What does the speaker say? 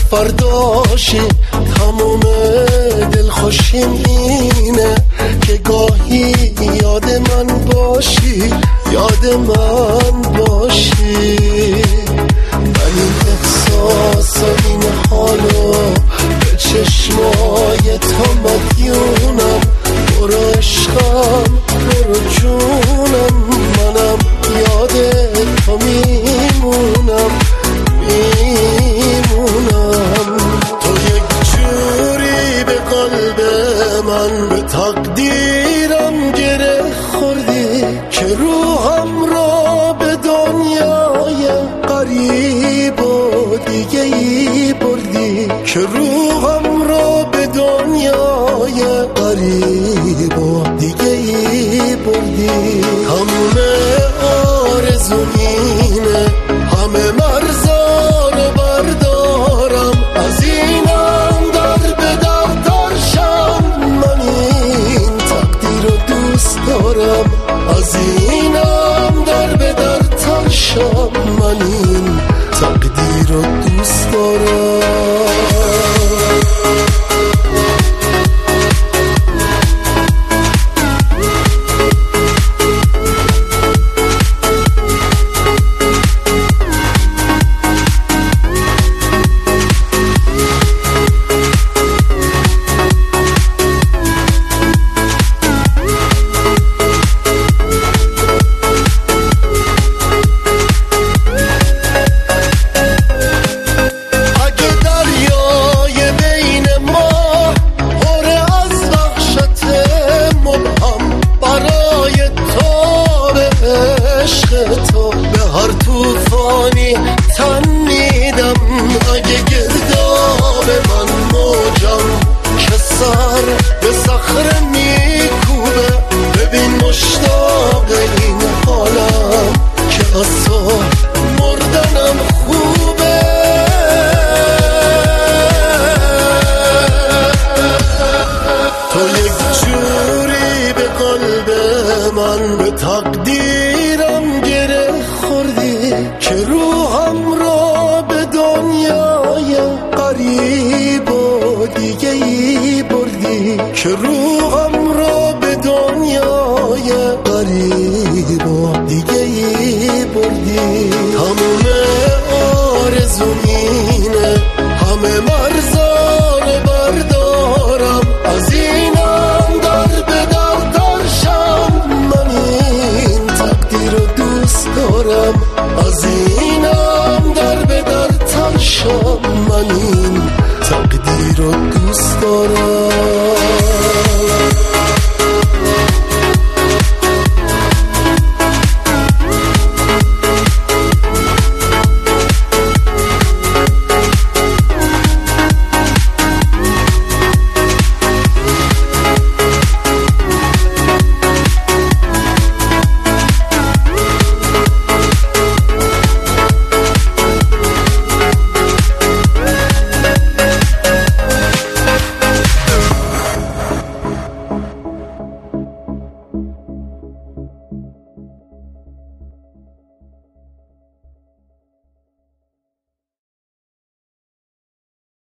فرداشی تموم دلخوشیم اینه که گاهی یاد من باشی، یاد من باشی. من این احساس و این حالو به چشمای تو مدیونم. برو عشقم برو جونم، منم یاد تو میمونم میمونم. تو یک جوری به قلب من به تقدیرم گره خوردی که روحم را به دنیای قریب و دیگه ای بردی، که روحم را به دنیای قریب و دیگه ای بردی. همه آرزو اینه، همه مرزا رو بردارم، از اینم در به در ترشم. من این تقدیر رو دوست دارم، از اینم در به در ترشم. من این تقدیر رو دوست دارم. تو به هر توفانی تن میدم، اگه گرداب من موجم که سر به صخره میکوبه. ببین مشتاق این حالم که از تو مردنم خوبه. تو یک جوری به قلب من به تقدیرم گره خوردی که روحم را به دنیای قریب و دیگه ای بردی، که روحم را به دنیای قریب و دیگه ای بردی. تموم آرزو اینه، همه مرزا رو بردارم، از اینم در به در ترشم. من این تقدیر رو دوست دارم، از اینم در به در ترشم. من این تقدیر رو دوست دارم.